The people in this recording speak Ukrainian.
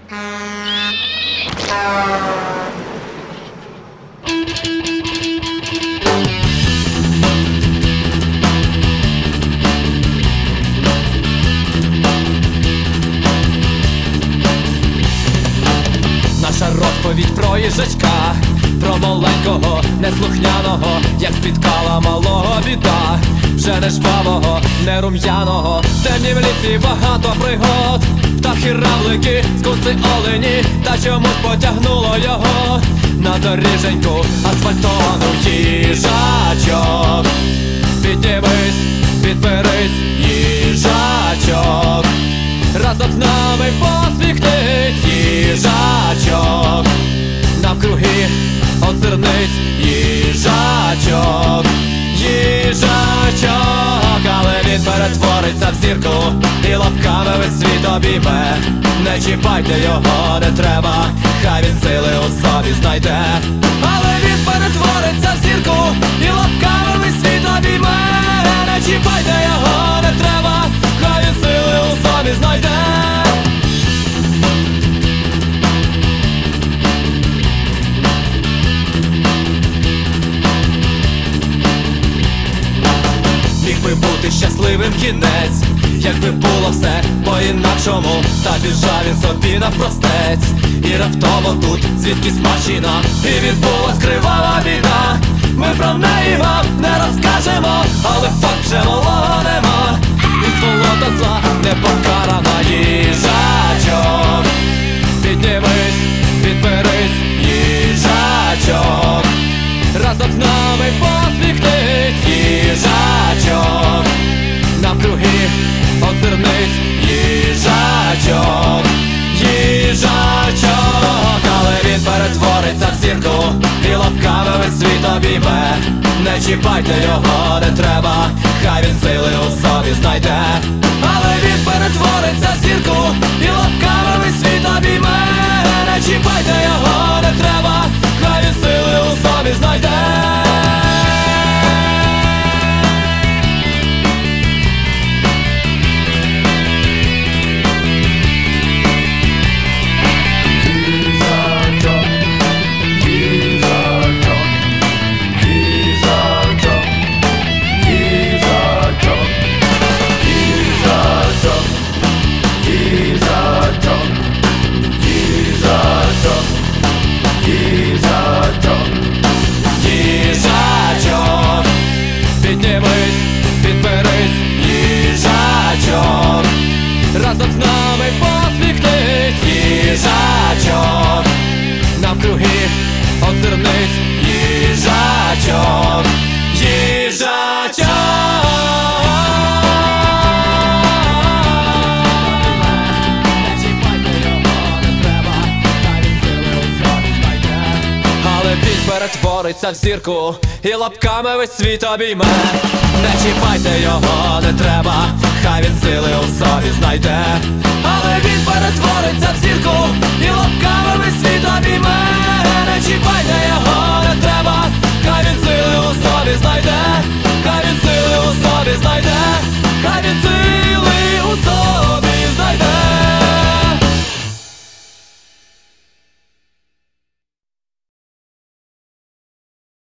Наша розповідь про їжачка, про маленького, неслухняного, як спіткала малого біда. Вже не жвавого, не рум'яного, темні в лісі багато пригод. Птахи, равлики, скунси, олені, та чомусь потягнуло його на доріженьку асфальтовану. Їжачок, піднімись, підберись, їжачок, разом з нами посміхнись, їжачок, навкруги озирнись, їжачок, їжачок, але він перетвориться в зірку і лапками весь світ обійме. Не чіпайте його, не треба, хай він сили у собі знайде. Але він перетвориться в зірку і лапками весь світ обійме. Не чіпайте його, не треба, хай він сили у собі знайде. Міг би бути щасливим кінець, якби було все по-інакшому. Та біжав він собі навпростець, і раптово тут звідкись машина, і відбулась кривава біда. Ми про неї вам не розкажемо, але факт вже малого нема, і сволота зла не покарана. Їжачок, піднімись, підберись, їжачок, разом з нами посміхнись, їжачок, навкруги озирнись, їжачок, їжачок, але він перетвориться в зірку і лапками весь світ обійме. Не чіпайте його, не треба, хай він сили у собі знайде. Але він перетвориться в зірку і лапками весь світ обійме. Не чіпайте його, не треба, хай він сили у собі знайде. Їжачок, піднімись, підберись, їжачок, разом з нами посміхнись, їжачок, навкруги озирнись, їжачок, їжачок. Перетвориться в зірку і лапками весь світ обійме. Не чіпайте його, не треба, хай він сили у собі знайде. Але він перетвориться в зірку і лапками весь світ обійме. Не чіпайте його, не треба, хай він сили у собі знайде. Хай він сили у собі знайде.